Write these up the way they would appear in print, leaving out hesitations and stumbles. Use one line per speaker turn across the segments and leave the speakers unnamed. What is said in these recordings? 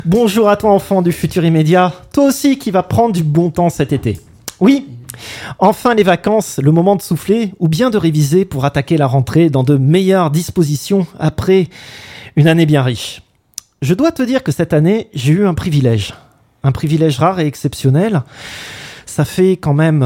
Bonjour à toi enfant du futur immédiat, toi aussi qui va prendre du bon temps cet été. Oui, enfin les vacances, le moment de souffler ou bien de réviser pour attaquer la rentrée dans de meilleures dispositions après une année bien riche. Je dois te dire que cette année, j'ai eu un privilège rare et exceptionnel. Ça fait quand même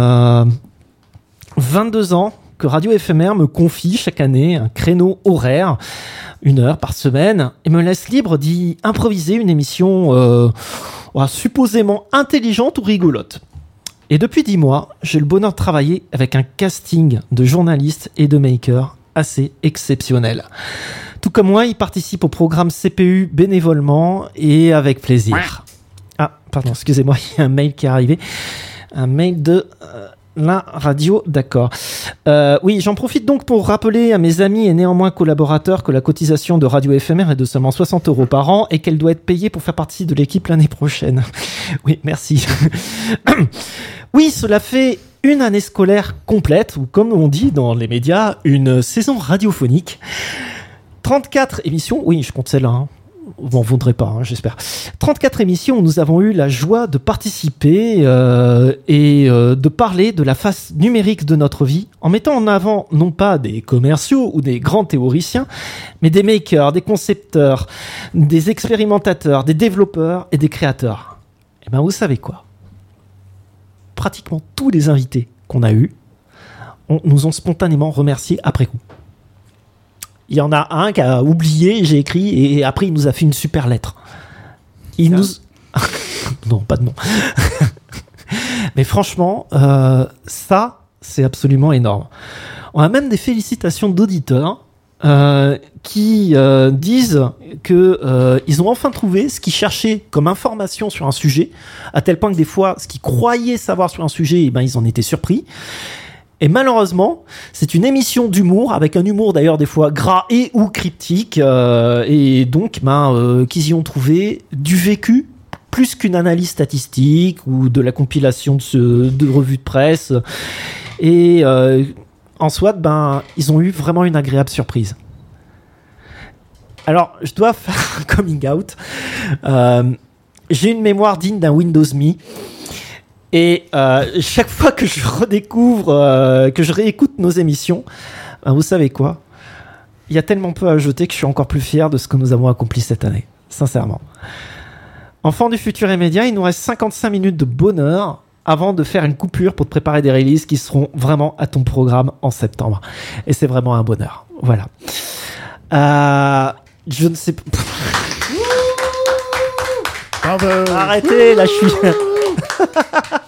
22 ans que Radio Éphémère me confie chaque année un créneau horaire, 1 heure par semaine, et me laisse libre d'y improviser une émission supposément intelligente ou rigolote. Et depuis 10 mois, j'ai le bonheur de travailler avec un casting de journalistes et de makers assez exceptionnel. Tout comme moi, ils participent au programme CPU bénévolement et avec plaisir. Ah, pardon, excusez-moi, il y a un mail qui est arrivé. Un mail de... la radio, d'accord. Oui, j'en profite donc pour rappeler à mes amis et néanmoins collaborateurs que la cotisation de Radio Éphémère est de seulement 60 € par an et qu'elle doit être payée pour faire partie de l'équipe l'année prochaine. Oui, merci. Oui, cela fait une année scolaire complète, ou comme on dit dans les médias, une saison radiophonique. 34 émissions, oui, je compte celle-là, hein. Vous m'en voudrez pas, hein, j'espère. 34 émissions où nous avons eu la joie de participer et de parler de la face numérique de notre vie en mettant en avant non pas des commerciaux ou des grands théoriciens, mais des makers, des concepteurs, des expérimentateurs, des développeurs et des créateurs. Et ben vous savez quoi ? Pratiquement tous les invités qu'on a eus nous ont spontanément remerciés après coup. Il y en a un qui a oublié, j'ai écrit, et après il nous a fait une super lettre. Il nous... Non, pas de nom. Mais franchement, ça, c'est absolument énorme. On a même des félicitations d'auditeurs qui disent qu'ils ont enfin trouvé ce qu'ils cherchaient comme information sur un sujet, à tel point que des fois, ce qu'ils croyaient savoir sur un sujet, eh ben, ils en étaient surpris. Et malheureusement, c'est une émission d'humour, avec un humour d'ailleurs des fois gras et ou cryptique, et donc qu'ils y ont trouvé du vécu plus qu'une analyse statistique ou de la compilation de revues de presse. Et en soit, ils ont eu vraiment une agréable surprise. Alors, je dois faire un coming out. J'ai une mémoire digne d'un Windows Me. Et chaque fois que je redécouvre, que je réécoute nos émissions, vous savez quoi ? Il y a tellement peu à ajouter que je suis encore plus fier de ce que nous avons accompli cette année. Sincèrement. Enfant du futur immédiat, il nous reste 55 minutes de bonheur avant de faire une coupure pour te préparer des releases qui seront vraiment à ton programme en septembre. Et c'est vraiment un bonheur. Voilà. Je ne sais pas...
Bravo.
Arrêtez, là je suis...